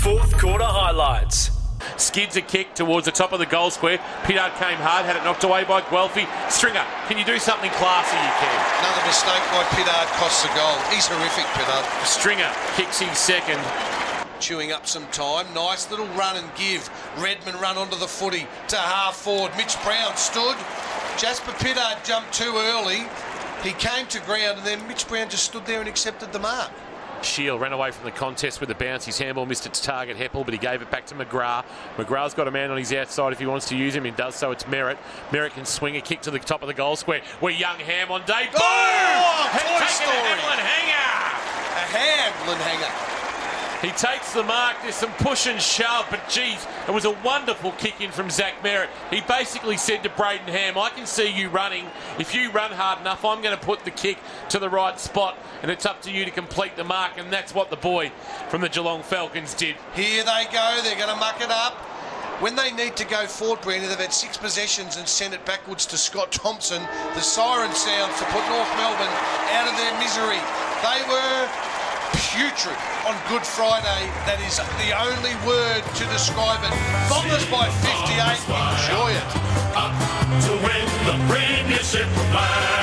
Fourth quarter highlights. Skids a kick towards the top of the goal square. Pittard came hard, had it knocked away by Guelphy. Stringer, can you do something classy? You can. Another mistake by Pittard costs the goal. He's horrific, Pittard. Stringer kicks his second. Chewing up some time. Nice little run and give. Redmond run onto the footy to half forward. Mitch Brown stood. Jasper Pittard jumped too early. He came to ground and then Mitch Brown just stood there and accepted the mark. Shield ran away from the contest with a bounce. His handball missed its target, Heppel, but he gave it back to McGrath. McGrath's got a man on his outside if he wants to use him. He does so. It's Merritt. Merritt can swing a kick to the top of the goal square where young Ham on day. Boom! Toy Story. A Hamlin hanger. A Hamlin hanger. He takes the mark. There's some push and shove, but geez, it was a wonderful kick in from Zach Merritt. He basically said to Braden Ham, I can see you running. If you run hard enough, I'm going to put the kick to the right spot, and it's up to you to complete the mark, and that's what the boy from the Geelong Falcons did. Here they go. They're going to muck it up. When they need to go forward, Brandy, they've had 6 possessions and sent it backwards to Scott Thompson. The siren sounds to put North Melbourne out of their misery. They were putrid on Good Friday. That is the only word to describe it. Bombers by 58. Enjoy it. Up to win the premiership.